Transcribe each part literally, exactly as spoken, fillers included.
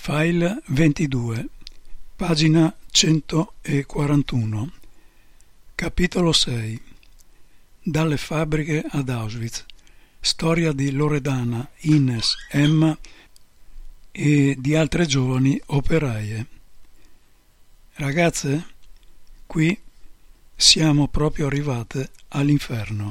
File ventidue, pagina centoquarantuno, capitolo sei. Dalle fabbriche ad Auschwitz. Storia di Loredana, Ines, Emma e di altre giovani operaie. Ragazze, qui siamo proprio arrivate all'inferno.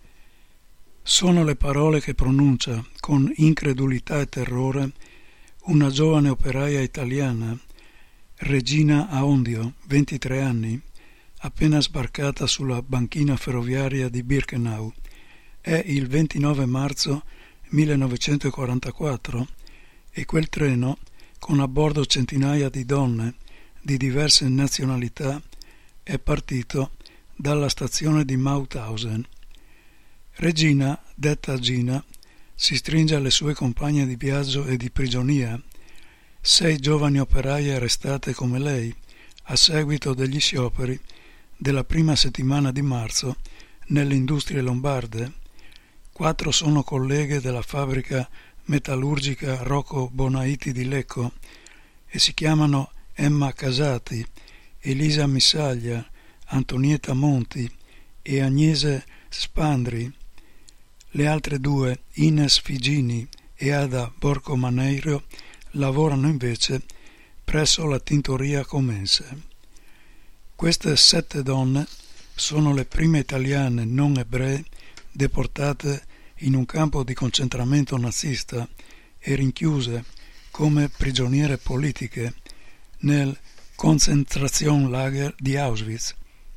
Sono le parole che pronuncia con incredulità e terrore una giovane operaia italiana, Regina Aondio, ventitré anni, appena sbarcata sulla banchina ferroviaria di Birkenau. È il ventinove marzo millenovecentoquarantaquattro e quel treno, con a bordo centinaia di donne di diverse nazionalità, è partito dalla stazione di Mauthausen. Regina, detta Gina, si stringe alle sue compagne di viaggio e di prigionia, sei giovani operaie arrestate come lei a seguito degli scioperi della prima settimana di marzo nelle industrie lombarde. Quattro sono colleghe della fabbrica metallurgica Rocco Bonaiti di Lecco e si chiamano Emma Casati, Elisa Missaglia, Antonietta Monti e Agnese Spandri. Le altre due, Ines Figini e Ada Borcomaneiro, lavorano invece presso la tintoria Comense. Queste sette donne sono le prime italiane non ebree deportate in un campo di concentramento nazista e rinchiuse come prigioniere politiche nel Konzentrationslager di Auschwitz.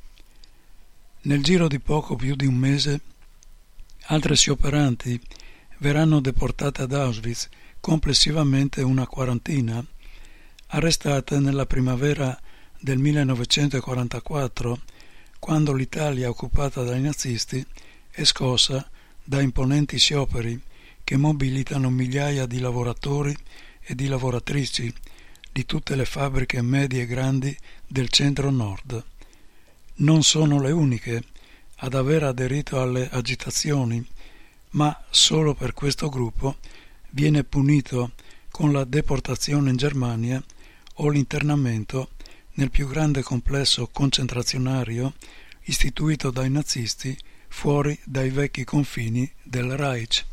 Nel giro di poco più di un mese altre scioperanti verranno deportate ad Auschwitz, complessivamente una quarantina, arrestate nella primavera del millenovecentoquarantaquattro, quando l'Italia occupata dai nazisti è scossa da imponenti scioperi che mobilitano migliaia di lavoratori e di lavoratrici di tutte le fabbriche medie e grandi del centro-nord. Non sono le uniche ad aver aderito alle agitazioni, ma solo per questo gruppo viene punito con la deportazione in Germania o l'internamento nel più grande complesso concentrazionario istituito dai nazisti fuori dai vecchi confini del Reich.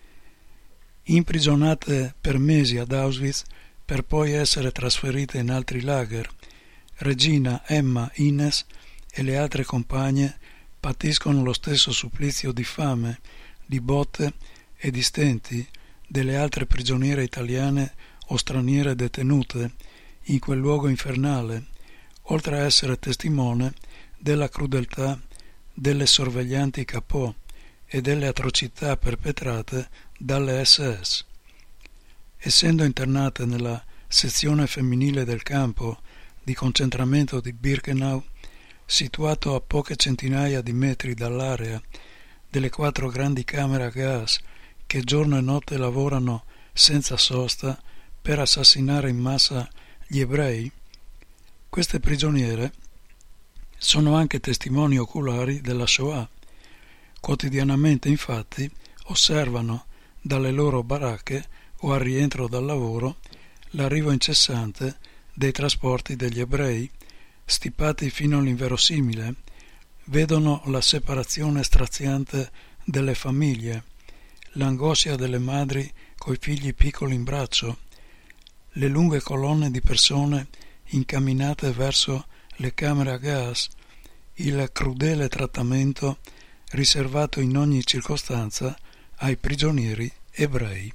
Imprigionate per mesi ad Auschwitz per poi essere trasferite in altri lager, Regina, Emma, Ines e le altre compagne patiscono lo stesso supplizio di fame, di botte e di stenti delle altre prigioniere italiane o straniere detenute in quel luogo infernale, oltre a essere testimone della crudeltà delle sorveglianti Capò e delle atrocità perpetrate dalle esse esse. Essendo internate nella sezione femminile del campo di concentramento di Birkenau, situato a poche centinaia di metri dall'area delle quattro grandi camere a gas che giorno e notte lavorano senza sosta per assassinare in massa gli ebrei, queste prigioniere sono anche testimoni oculari della Shoah. Quotidianamente, infatti, osservano dalle loro baracche o al rientro dal lavoro l'arrivo incessante dei trasporti degli ebrei, stipati fino all'inverosimile, vedono la separazione straziante delle famiglie, l'angoscia delle madri coi figli piccoli in braccio, le lunghe colonne di persone incamminate verso le camere a gas, il crudele trattamento riservato in ogni circostanza ai prigionieri ebrei.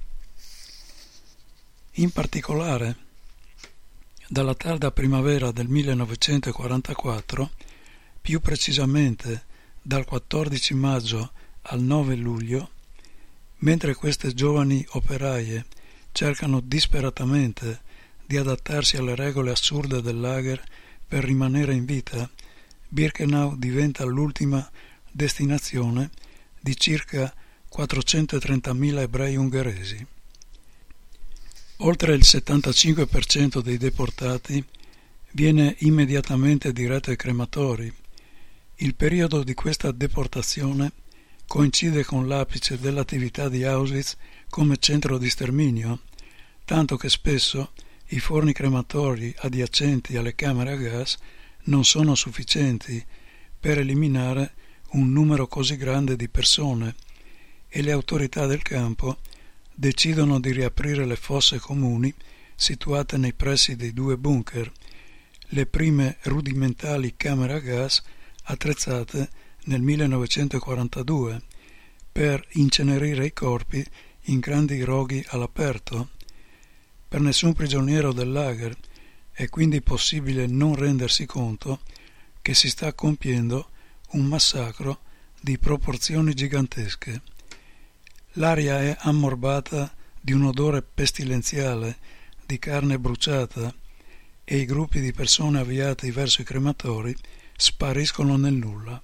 In particolare, dalla tarda primavera del millenovecentoquarantaquattro, più precisamente dal quattordici maggio al nove luglio, mentre queste giovani operaie cercano disperatamente di adattarsi alle regole assurde del lager per rimanere in vita, Birkenau diventa l'ultima destinazione di circa quattrocentotrentamila ebrei ungheresi. Oltre il settantacinque per cento dei deportati viene immediatamente diretto ai crematori. Il periodo di questa deportazione coincide con l'apice dell'attività di Auschwitz come centro di sterminio, tanto che spesso i forni crematori adiacenti alle camere a gas non sono sufficienti per eliminare un numero così grande di persone e le autorità del campo decidono di riaprire le fosse comuni situate nei pressi dei due bunker, le prime rudimentali camere a gas attrezzate nel millenovecentoquarantadue per incenerire i corpi in grandi roghi all'aperto. Per nessun prigioniero del lager è quindi possibile non rendersi conto che si sta compiendo un massacro di proporzioni gigantesche. L'aria è ammorbata di un odore pestilenziale di carne bruciata e i gruppi di persone avviati verso i crematori spariscono nel nulla.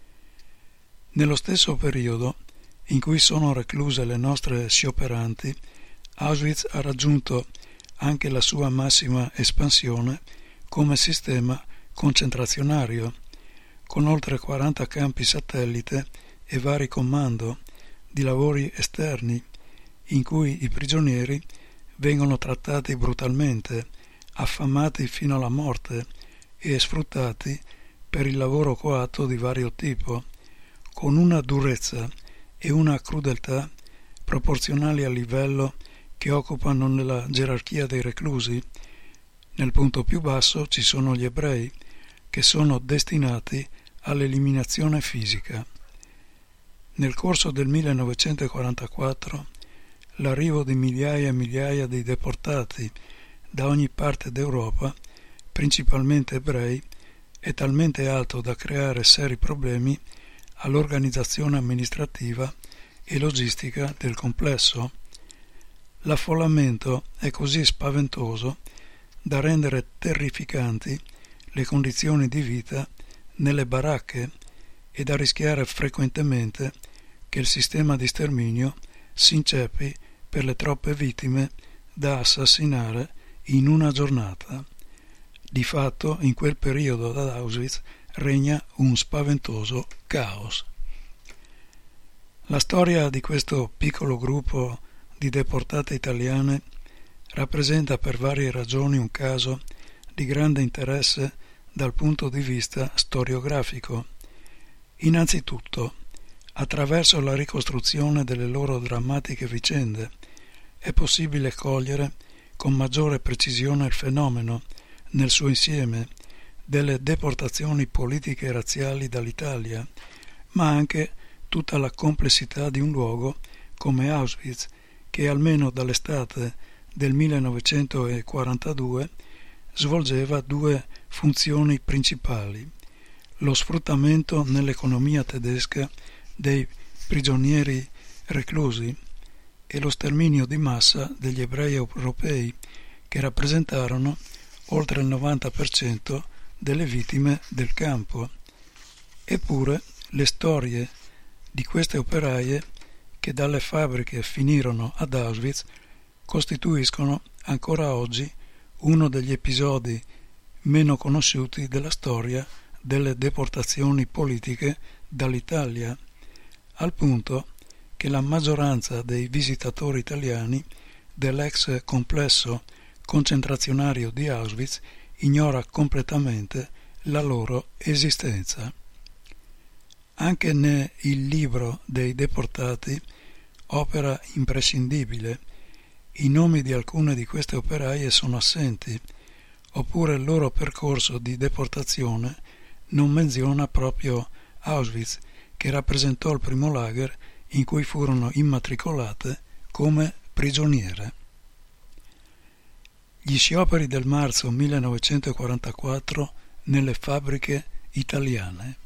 Nello stesso periodo in cui sono recluse le nostre scioperanti, Auschwitz ha raggiunto anche la sua massima espansione come sistema concentrazionario, con oltre quaranta campi satellite e vari comando di lavori esterni, in cui i prigionieri vengono trattati brutalmente, affamati fino alla morte e sfruttati per il lavoro coatto di vario tipo, con una durezza e una crudeltà proporzionali al livello che occupano nella gerarchia dei reclusi. Nel punto più basso ci sono gli ebrei, che sono destinati all'eliminazione fisica. Nel corso del millenovecentoquarantaquattro l'arrivo di migliaia e migliaia di deportati da ogni parte d'Europa, principalmente ebrei, è talmente alto da creare seri problemi all'organizzazione amministrativa e logistica del complesso. L'affollamento è così spaventoso da rendere terrificanti le condizioni di vita nelle baracche e da rischiare frequentemente che il sistema di sterminio si inceppi per le troppe vittime da assassinare in una giornata. Di fatto, in quel periodo ad Auschwitz regna un spaventoso caos. La storia di questo piccolo gruppo di deportate italiane rappresenta per varie ragioni un caso di grande interesse dal punto di vista storiografico. Innanzitutto, attraverso la ricostruzione delle loro drammatiche vicende, è possibile cogliere con maggiore precisione il fenomeno, nel suo insieme, delle deportazioni politiche e razziali dall'Italia, ma anche tutta la complessità di un luogo come Auschwitz, che almeno dall'estate del millenovecentoquarantadue svolgeva due funzioni principali: lo sfruttamento nell'economia tedesca dei prigionieri reclusi e lo sterminio di massa degli ebrei europei, che rappresentarono oltre il novanta per cento delle vittime del campo. Eppure le storie di queste operaie che dalle fabbriche finirono ad Auschwitz costituiscono ancora oggi uno degli episodi meno conosciuti della storia delle deportazioni politiche dall'Italia, al punto che la maggioranza dei visitatori italiani dell'ex complesso concentrazionario di Auschwitz ignora completamente la loro esistenza. Anche nel libro dei deportati, opera imprescindibile, i nomi di alcune di queste operaie sono assenti, oppure il loro percorso di deportazione non menziona proprio Auschwitz, che rappresentò il primo lager in cui furono immatricolate come prigioniere. Gli scioperi del marzo millenovecentoquarantaquattro nelle fabbriche italiane.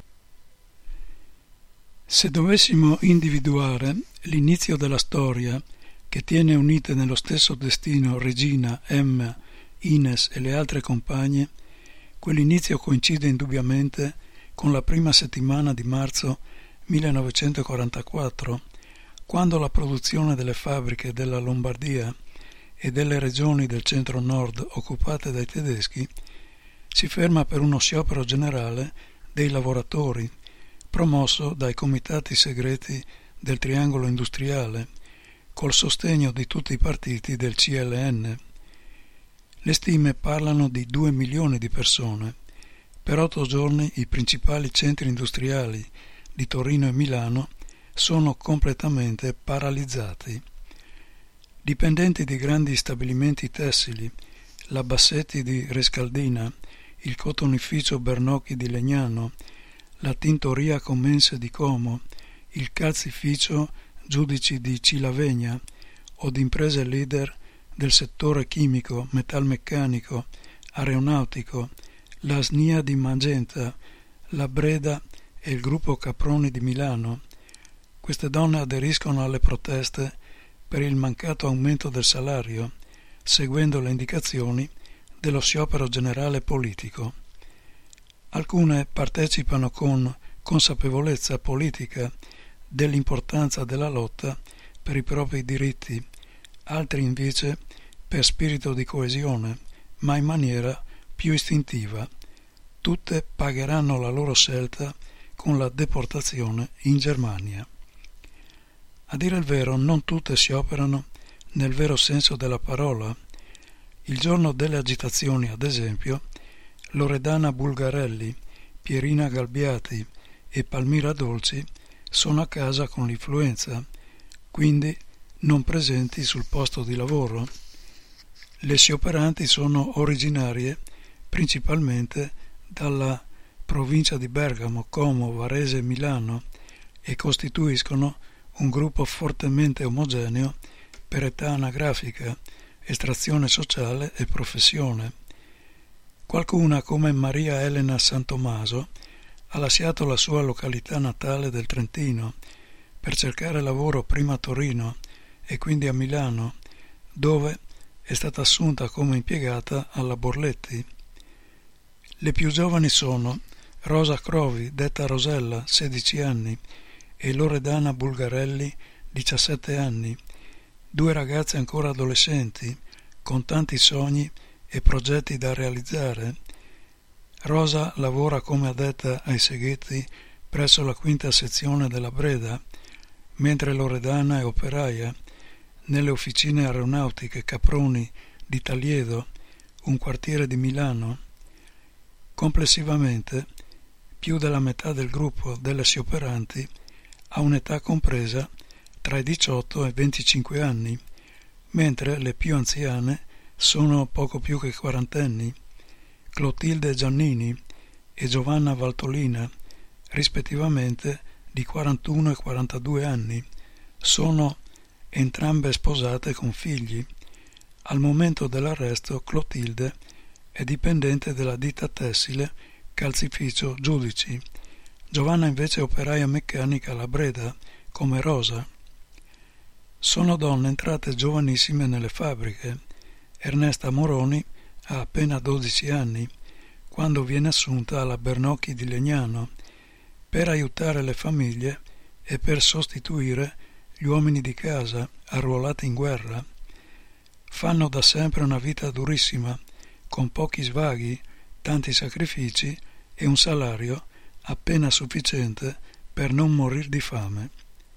Se dovessimo individuare l'inizio della storia che tiene unite nello stesso destino Regina, Emma, Ines e le altre compagne, quell'inizio coincide indubbiamente con la prima settimana di marzo millenovecentoquarantaquattro, quando la produzione delle fabbriche della Lombardia e delle regioni del centro-nord occupate dai tedeschi si ferma per uno sciopero generale dei lavoratori, promosso dai comitati segreti del triangolo industriale, col sostegno di tutti i partiti del C L N. Le stime parlano di due milioni di persone. Per otto giorni i principali centri industriali di Torino e Milano sono completamente paralizzati. Dipendenti di grandi stabilimenti tessili, la Bassetti di Rescaldina, il cotonificio Bernocchi di Legnano, la tintoria Comense di Como, il calzificio Giudici di Cilavegna o di imprese leader del settore chimico, metalmeccanico, aeronautico, la S N I A di Magenta, la Breda e il gruppo Caproni di Milano. Queste donne aderiscono alle proteste per il mancato aumento del salario, seguendo le indicazioni dello sciopero generale politico. Alcune partecipano con consapevolezza politica dell'importanza della lotta per i propri diritti, altri invece per spirito di coesione, ma in maniera più istintiva. Tutte pagheranno la loro scelta con la deportazione in Germania. A dire il vero, non tutte scioperano nel vero senso della parola. Il giorno delle agitazioni, ad esempio, Loredana Bulgarelli, Pierina Galbiati e Palmira Dolci sono a casa con l'influenza, quindi non presenti sul posto di lavoro. Le scioperanti sono originarie principalmente dalla provincia di Bergamo, Como, Varese e Milano e costituiscono un gruppo fortemente omogeneo per età anagrafica, estrazione sociale e professione. Qualcuna, come Maria Elena Santomaso, ha lasciato la sua località natale del Trentino per cercare lavoro prima a Torino e quindi a Milano, dove è stata assunta come impiegata alla Borletti. Le più giovani sono Rosa Crovi, detta Rosella, sedici anni, e Loredana Bulgarelli, diciassette anni, due ragazze ancora adolescenti, con tanti sogni e progetti da realizzare. Rosa lavora come addetta ai seghetti presso la quinta sezione della Breda, mentre Loredana è operaia nelle officine aeronautiche Caproni di Taliedo, un quartiere di Milano. Complessivamente, più della metà del gruppo delle scioperanti ha un'età compresa tra i diciotto e i venticinque anni, mentre le più anziane sono poco più che quarantenni. Clotilde Giannini e Giovanna Valtolina, rispettivamente di quarantuno e quarantadue anni, sono entrambe sposate con figli. Al momento dell'arresto Clotilde è dipendente della ditta tessile Calzificio Giudici. Giovanna invece è operaia meccanica alla Breda, come Rosa. Sono donne entrate giovanissime nelle fabbriche. Ernesta Moroni ha appena dodici anni, quando viene assunta alla Bernocchi di Legnano, per aiutare le famiglie e per sostituire gli uomini di casa arruolati in guerra. Fanno da sempre una vita durissima, con pochi svaghi, tanti sacrifici e un salario appena sufficiente per non morir di fame.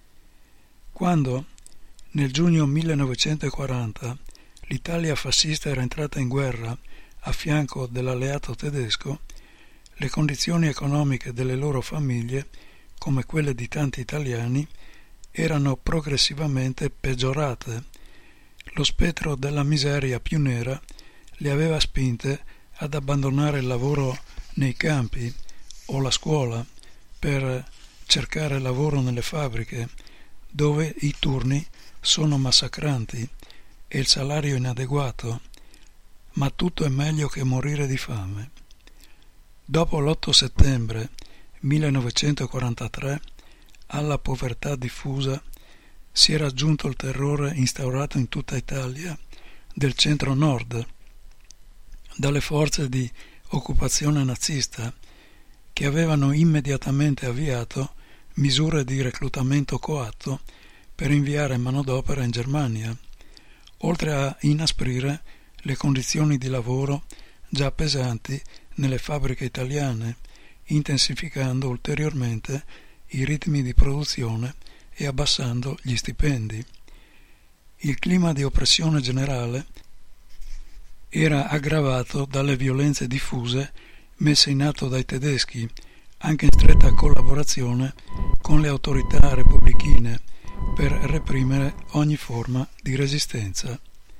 Quando, nel giugno millenovecentoquaranta, l'Italia fascista era entrata in guerra a fianco dell'alleato tedesco, le condizioni economiche delle loro famiglie, come quelle di tanti italiani, erano progressivamente peggiorate. Lo spettro della miseria più nera le aveva spinte ad abbandonare il lavoro nei campi o la scuola per cercare lavoro nelle fabbriche, dove i turni sono massacranti e il salario inadeguato, ma tutto è meglio che morire di fame. Dopo l'otto settembre millenovecentoquarantatré, alla povertà diffusa si era aggiunto il terrore instaurato in tutta Italia del centro-nord dalle forze di occupazione nazista, che avevano immediatamente avviato misure di reclutamento coatto per inviare manodopera in Germania, oltre a inasprire le condizioni di lavoro già pesanti nelle fabbriche italiane, intensificando ulteriormente i ritmi di produzione e abbassando gli stipendi. Il clima di oppressione generale era aggravato dalle violenze diffuse messe in atto dai tedeschi, anche in stretta collaborazione con le autorità repubblichine, per reprimere ogni forma di resistenza.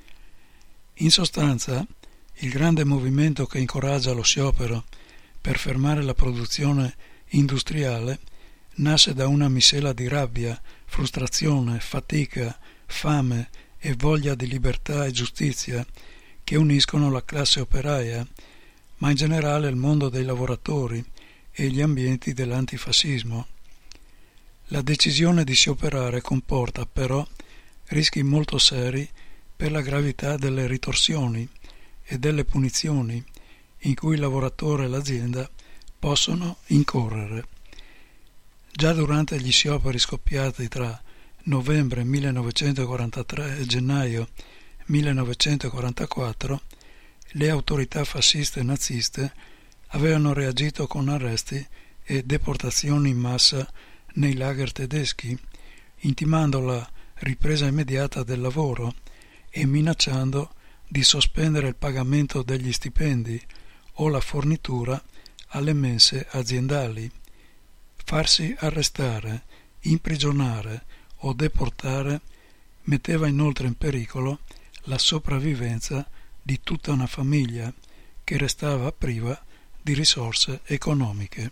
In sostanza, il grande movimento che incoraggia lo sciopero per fermare la produzione industriale nasce da una miscela di rabbia, frustrazione, fatica, fame e voglia di libertà e giustizia che uniscono la classe operaia, ma in generale il mondo dei lavoratori e gli ambienti dell'antifascismo. La decisione di scioperare comporta però rischi molto seri per la gravità delle ritorsioni e delle punizioni in cui il lavoratore e l'azienda possono incorrere. Già durante gli scioperi scoppiati tra novembre millenovecentoquarantatré e gennaio millenovecentoquarantaquattro, le autorità fasciste e naziste avevano reagito con arresti e deportazioni in massa nei lager tedeschi, intimando la ripresa immediata del lavoro e minacciando di sospendere il pagamento degli stipendi o la fornitura alle mense aziendali. Farsi arrestare, imprigionare o deportare metteva inoltre in pericolo la sopravvivenza di tutta una famiglia che restava priva di risorse economiche.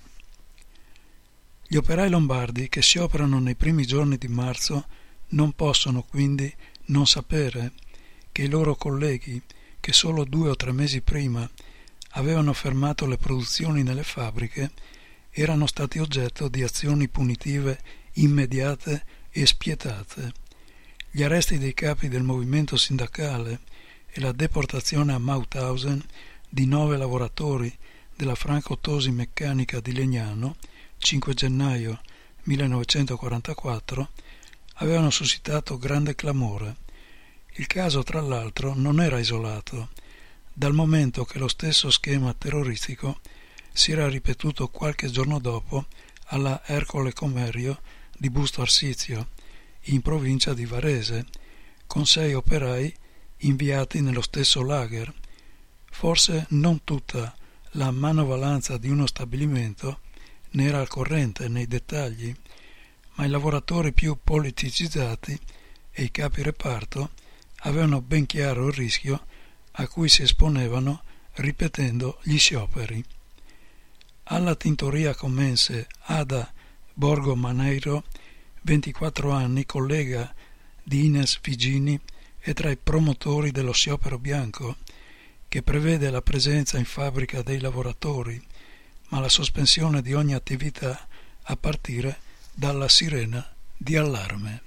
Gli operai lombardi che scioperano nei primi giorni di marzo non possono quindi non sapere che i loro colleghi, che solo due o tre mesi prima avevano fermato le produzioni nelle fabbriche, erano stati oggetto di azioni punitive immediate e spietate. Gli arresti dei capi del movimento sindacale e la deportazione a Mauthausen di nove lavoratori della Franco-Tosi Meccanica di Legnano, cinque gennaio millenovecentoquarantaquattro, avevano suscitato grande clamore. Il caso, tra l'altro, non era isolato, dal momento che lo stesso schema terroristico si era ripetuto qualche giorno dopo alla Ercole Comerio di Busto Arsizio, in provincia di Varese, con sei operai inviati nello stesso lager. Forse non tutta la manovalanza di uno stabilimento ne era al corrente nei dettagli, ma i lavoratori più politicizzati e i capi reparto avevano ben chiaro il rischio a cui si esponevano ripetendo gli scioperi. Alla tintoria commense Ada Borgo Maneiro, ventiquattro anni, collega di Ines Figini e tra i promotori dello sciopero bianco, che prevede la presenza in fabbrica dei lavoratori, ma la sospensione di ogni attività a partire dalla sirena di allarme.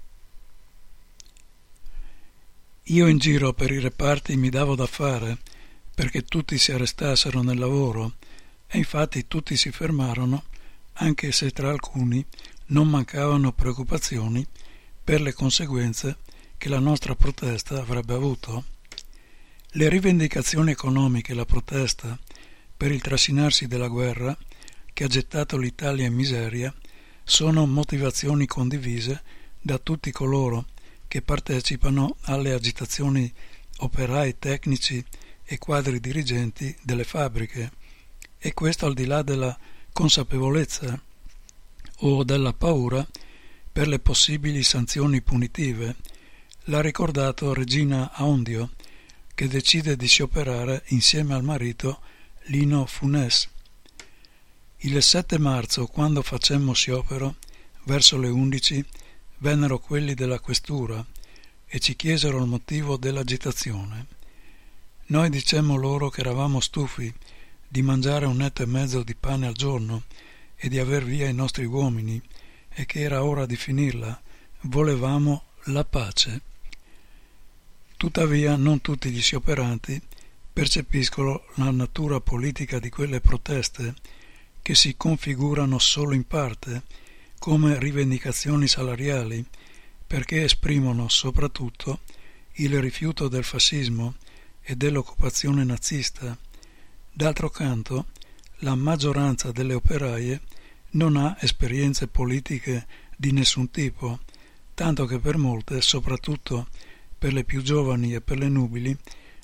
Io in giro per i reparti mi davo da fare perché tutti si arrestassero nel lavoro, e infatti tutti si fermarono, anche se tra alcuni non mancavano preoccupazioni per le conseguenze che la nostra protesta avrebbe avuto. Le rivendicazioni economiche e la protesta per il trascinarsi della guerra che ha gettato l'Italia in miseria sono motivazioni condivise da tutti coloro che partecipano alle agitazioni operai, tecnici e quadri dirigenti delle fabbriche, e questo al di là della consapevolezza o della paura per le possibili sanzioni punitive. L'ha ricordato Regina Aondio, che decide di scioperare insieme al marito Lino Funes. Il sette marzo, quando facemmo sciopero, verso le undici, vennero quelli della questura e ci chiesero il motivo dell'agitazione. Noi dicemmo loro che eravamo stufi di mangiare un netto e mezzo di pane al giorno e di aver via i nostri uomini, e che era ora di finirla, volevamo la pace. Tuttavia non tutti gli scioperanti percepiscono la natura politica di quelle proteste, che si configurano solo in parte come rivendicazioni salariali, perché esprimono soprattutto il rifiuto del fascismo e dell'occupazione nazista. D'altro canto, la maggioranza delle operaie non ha esperienze politiche di nessun tipo, tanto che per molte, soprattutto per le più giovani e per le nubili,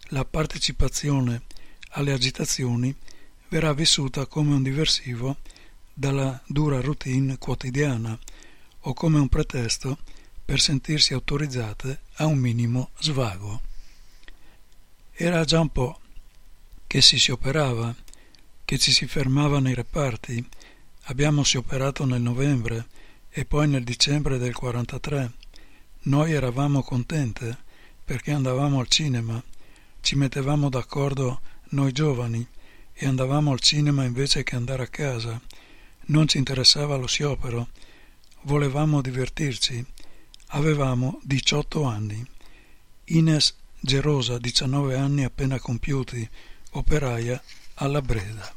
la partecipazione alle agitazioni verrà vissuta come un diversivo dalla dura routine quotidiana o come un pretesto per sentirsi autorizzate a un minimo svago. Era già un po' che si scioperava, che ci si fermava nei reparti. Abbiamo scioperato nel novembre e poi nel dicembre del quarantatré. Noi eravamo contente perché andavamo al cinema, ci mettevamo d'accordo noi giovani e andavamo al cinema invece che andare a casa. Non ci interessava lo sciopero, volevamo divertirci. Avevamo diciotto anni. Ines Gerosa, diciannove anni appena compiuti, operaia alla Breda.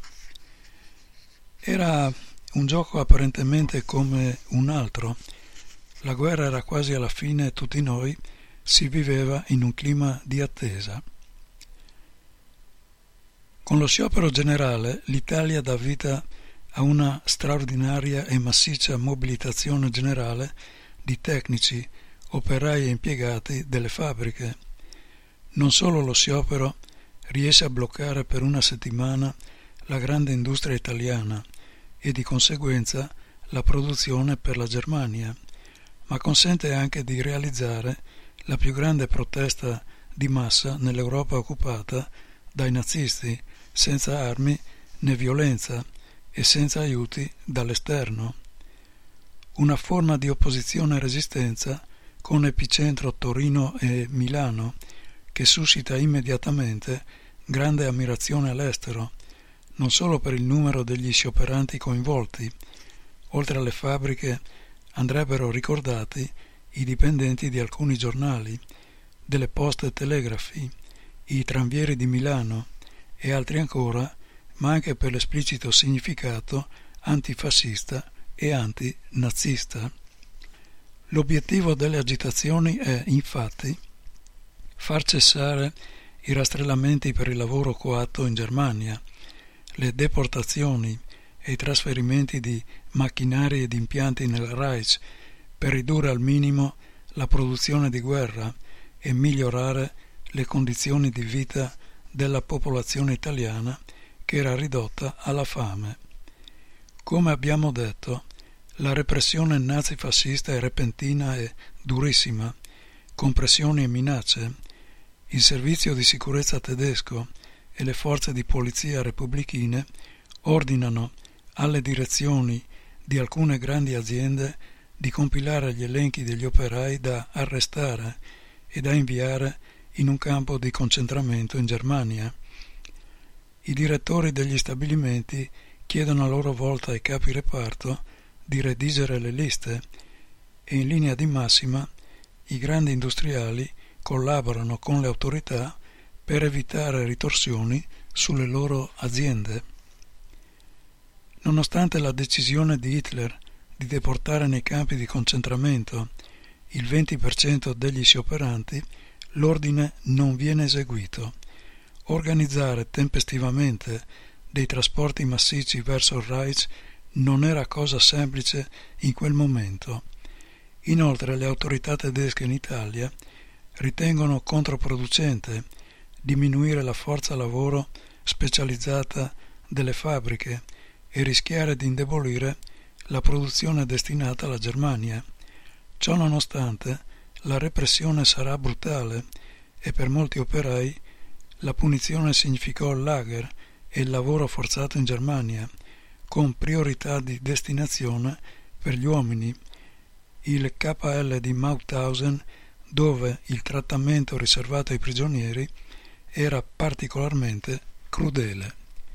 Era un gioco apparentemente come un altro. La guerra era quasi alla fine e tutti noi si viveva in un clima di attesa. Con lo sciopero generale l'Italia dà vita a una straordinaria e massiccia mobilitazione generale di tecnici, operai e impiegati delle fabbriche. Non solo lo sciopero riesce a bloccare per una settimana la grande industria italiana e di conseguenza la produzione per la Germania, ma consente anche di realizzare la più grande protesta di massa nell'Europa occupata dai nazisti, senza armi né violenza e senza aiuti dall'esterno. Una forma di opposizione e resistenza con epicentro Torino e Milano, che suscita immediatamente grande ammirazione all'estero, non solo per il numero degli scioperanti coinvolti. Oltre alle fabbriche andrebbero ricordati i dipendenti di alcuni giornali, delle poste e telegrafi, i tranvieri di Milano e altri ancora, ma anche per l'esplicito significato antifascista e antinazista. L'obiettivo delle agitazioni è, infatti, far cessare i rastrellamenti per il lavoro coatto in Germania, le deportazioni e i trasferimenti di macchinari ed impianti nel Reich per ridurre al minimo la produzione di guerra e migliorare le condizioni di vita della popolazione italiana che era ridotta alla fame. Come abbiamo detto, la repressione nazifascista è repentina e durissima, con pressioni e minacce. Il servizio di sicurezza tedesco e le forze di polizia repubblichine ordinano alle direzioni di alcune grandi aziende di compilare gli elenchi degli operai da arrestare e da inviare in un campo di concentramento in Germania. I direttori degli stabilimenti chiedono a loro volta ai capi reparto di redigere le liste e in linea di massima i grandi industriali collaborano con le autorità per evitare ritorsioni sulle loro aziende. Nonostante la decisione di Hitler di deportare nei campi di concentramento il venti per cento degli scioperanti, l'ordine non viene eseguito. Organizzare tempestivamente dei trasporti massicci verso il Reich non era cosa semplice in quel momento. Inoltre le autorità tedesche in Italia ritengono controproducente diminuire la forza lavoro specializzata delle fabbriche e rischiare di indebolire la produzione destinata alla Germania. Ciò nonostante, la repressione sarà brutale e per molti operai la punizione significò il lager e il lavoro forzato in Germania, con priorità di destinazione per gli uomini, il K L di Mauthausen, dove il trattamento riservato ai prigionieri era particolarmente crudele.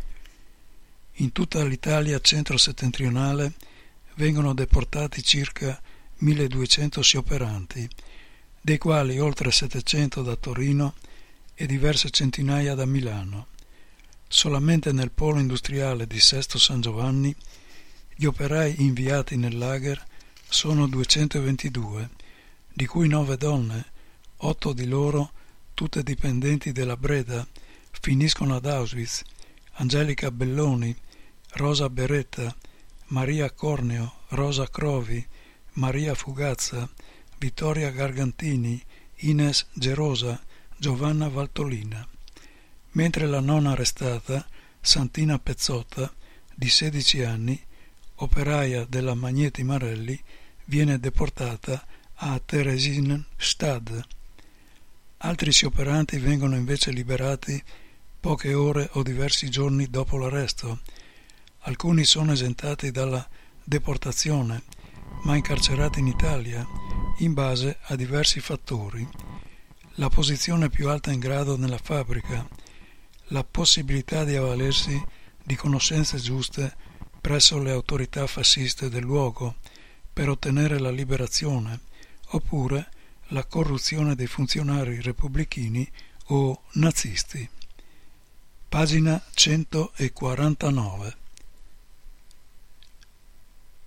In tutta l'Italia centro-settentrionale vengono deportati circa milleduecento scioperanti, dei quali oltre settecento da Torino e diverse centinaia da Milano. Solamente nel polo industriale di Sesto San Giovanni gli operai inviati nel lager sono duecentoventidue, di cui nove donne, otto di loro tutte dipendenti della Breda, finiscono ad Auschwitz: Angelica Belloni, Rosa Beretta, Maria Corneo, Rosa Crovi, Maria Fugazza, Vittoria Gargantini, Ines Gerosa, Giovanna Valtolina. mentre la nonna arrestata, Santina Pezzotta, di sedici anni, operaia della Magneti Marelli, viene deportata a Theresienstadt. Altri scioperanti vengono invece liberati poche ore o diversi giorni dopo l'arresto. Alcuni sono esentati dalla deportazione, ma incarcerati in Italia, in base a diversi fattori: la posizione più alta in grado nella fabbrica, la possibilità di avvalersi di conoscenze giuste presso le autorità fasciste del luogo per ottenere la liberazione, oppure la corruzione dei funzionari repubblichini o nazisti. Pagina centoquarantanove.